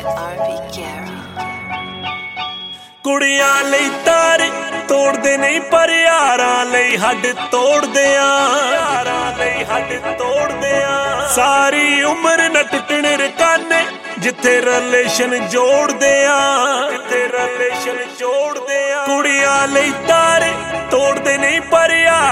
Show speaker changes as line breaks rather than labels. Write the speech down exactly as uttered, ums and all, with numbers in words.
ਕੁੜੀਆਂ ਲਈ ਤਾਰੇ ਤੋੜਦੇ ਨਹੀਂ ਪਰ ਯਾਰਾਂ ਲਈ ਹੱਡ ਤੋੜਦੇ ਆ, ਯਾਰਾਂ ਲਈ ਹੱਡ ਤੋੜਦੇ ਆ। ਸਾਰੀ ਉਮਰ ਨਾ ਟੁੱਟਣ ਰਕਾਨੇ ਜਿੱਥੇ ਰਿਲੇਸ਼ਨ ਜੋੜਦੇ ਆ, ਜਿੱਥੇ ਰਿਲੇਸ਼ਨ ਜੋੜਦੇ ਆ। ਕੁੜੀਆਂ ਲਈ ਤਾਰੇ ਤੋੜਦੇ ਨਹੀਂ ਪਰ ਯਾਰ